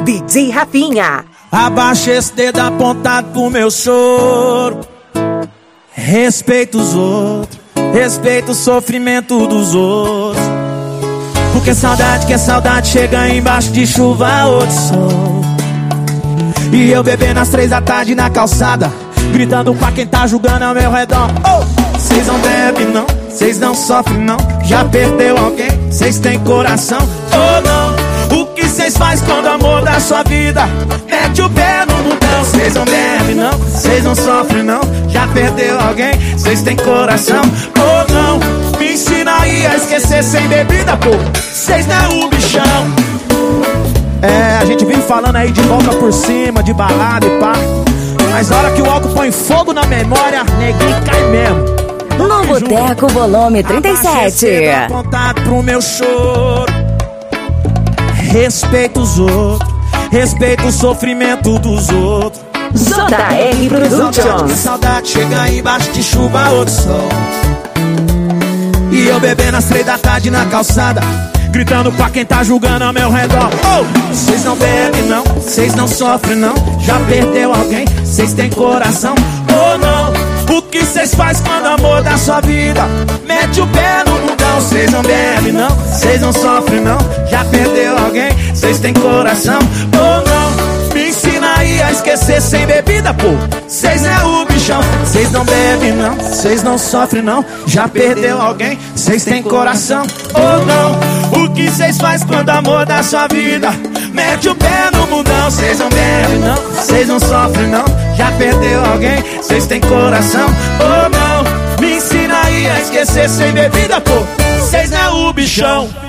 DJ Rafinha. Abaixa esse dedo apontado pro meu choro. Respeita os outros, respeita o sofrimento dos outros. Porque saudade que é saudade chega embaixo de chuva ou de sol. E eu bebendo às 3 da tarde na calçada, gritando pra quem tá julgando ao meu redor. Cês não bebem não, cês não sofrem não. Já perdeu alguém, cês têm coração ou não? O que cês faz quando o amor da sua vida mete o pé no mundão? Cês não bebem não, cês não sofrem não. Já perdeu alguém, cês têm coração ou não? Me ensina aí a esquecer sem bebida, pô. Cês não é o bichão. A gente vive falando aí de volta por cima, de balada e pá. Mas na hora que o álcool põe fogo na memória, neguinho cai mesmo. No Boteco Volume 37. Apontado pro meu choro. Respeita os outros, respeita o sofrimento dos outros. JR Productions. Saudade chega embaixo de chuva ou de sol. E eu bebendo às 3 da tarde na calçada, gritando pra quem tá julgando ao meu redor. Cês não bebem não, cês não sofrem não. Já perdeu alguém, cês têm coração ou não? O que cês faz quando o amor da sua vida mete o pé no mundão? Cês não bebem não, cês não sofrem não. Já perdeu alguém, cês têm coração ou não? Me ensina aí a esquecer sem bebida, pô. Cês é o bichão. Cês não bebem não, cês não sofrem não. Já perdeu alguém, cês têm coração ou não? O que cês faz quando o amor da sua vida mete o pé no mundão? Cês não bebem não, cês não sofrem não. Já perdeu alguém, cês têm coração ou não? Me ensina aí a esquecer sem bebida, pô. Cês não é o bichão.